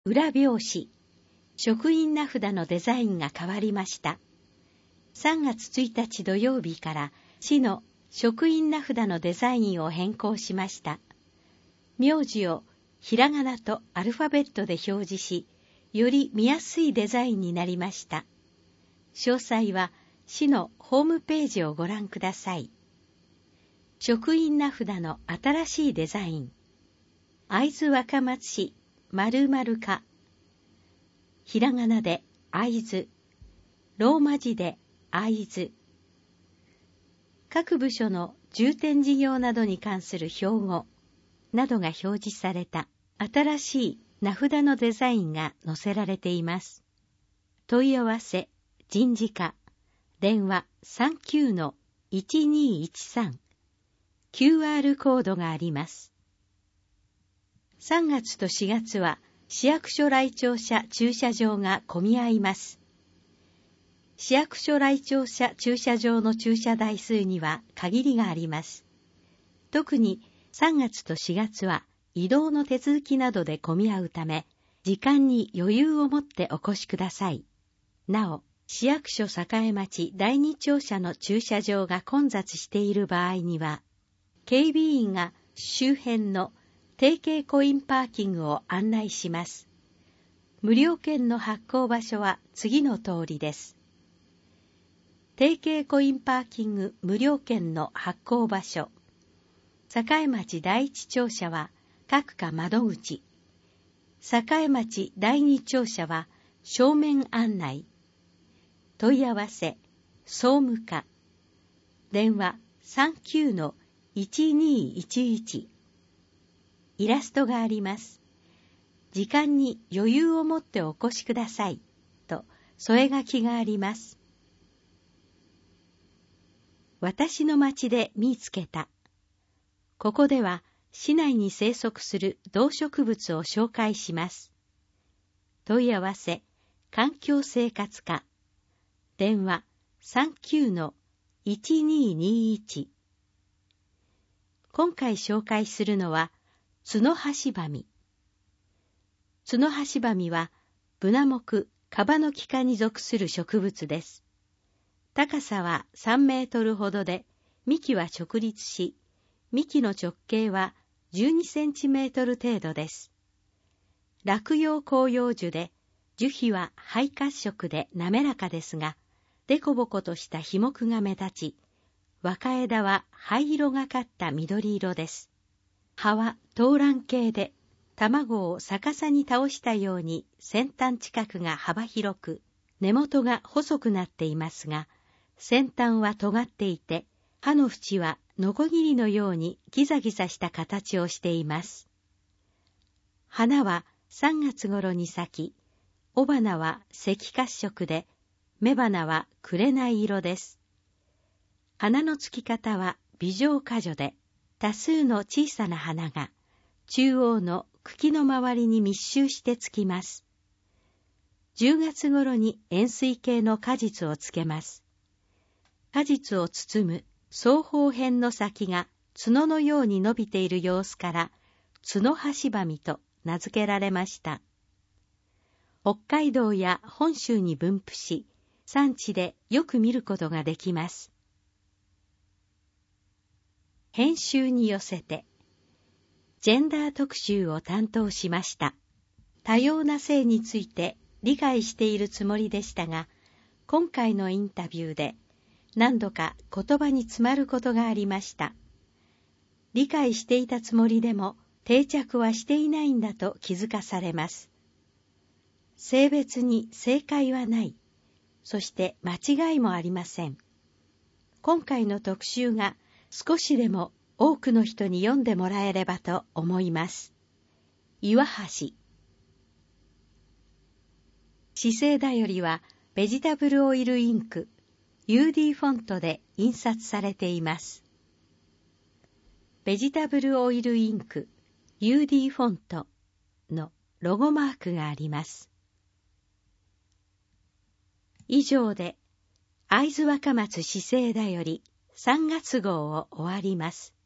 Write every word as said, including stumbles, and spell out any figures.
裏表紙、職員名札のデザインが変わりました。さんがつついたち土曜日から市の職員名札のデザインを変更しました。名字をひらがなとアルファベットで表示し、より見やすいデザインになりました。詳細は市のホームページをご覧ください。職員名札の新しいデザイン。会津若松市〇〇課。ひらがなで会津、ローマ字で会津。各部署の重点事業などに関する標語などが表示された新しい名札のデザインが載せられています。問い合わせ、人事課、電話 さんきゅうのいちにいちさん、キューアール コードがあります。さんがつとしがつは市役所来庁舎駐車場が混み合います。市役所来庁舎駐車場の駐車台数には限りがあります。特にさんがつとしがつは移動の手続きなどで混み合うため、時間に余裕を持ってお越しください。なお、市役所栄町だいに庁舎の駐車場が混雑している場合には、警備員が周辺の提携コインパーキングを案内します。無料券の発行場所は次の通りです。提携コインパーキング無料券の発行場所。栄町だいいち庁舎は各課窓口。栄町だいに庁舎は正面案内。問い合わせ、総務課。電話 さんきゅうのいちにいちいち。イラストがあります。時間に余裕を持ってお越しください。と添え書きがあります。私の町で見つけた。ここでは市内に生息する動植物を紹介します。問い合わせ、環境生活課。電話 さんきゅうのいちにいにいち。今回紹介するのは、ツノハシバミ。ツノハシバミは、ブナ目、カバノキ科に属する植物です。高さはさんメートルほどで、幹は直立し、幹の直径はじゅうにセンチメートル程度です。落葉広葉樹で、樹皮は灰褐色で滑らかですが、デコボコとした皮目が目立ち、若枝は灰色がかった緑色です。葉はトーラン形で、卵を逆さに倒したように先端近くが幅広く、根元が細くなっていますが、先端は尖っていて、葉の縁はノコギリのようにギザギザした形をしています。花はさんがつ頃に咲き、雄花は赤褐色で、雌花は紅色です。花のつき方は微状果樹で、多数の小さな花が中央の茎の周りに密集してつきます。じゅうがつ頃に円錐形の果実をつけます。果実を包む双方辺の先が角のように伸びている様子から、ツノハシバミと名付けられました。北海道や本州に分布し、産地でよく見ることができます。編集に寄せて、ジェンダー特集を担当しました。多様な性について理解しているつもりでしたが、今回のインタビューで何度か言葉に詰まることがありました。理解していたつもりでも定着はしていないんだと気づかされます。性別に正解はない。そして間違いもありません。今回の特集が少しでも多くの人に読んでもらえればと思います。岩橋。市政だよりはベジタブルオイルインク、ユーディー フォントで印刷されています。ベジタブルオイルインク、ユーディー フォントのロゴマークがあります。以上で、会津若松市政だよりさんがつ号を終わります。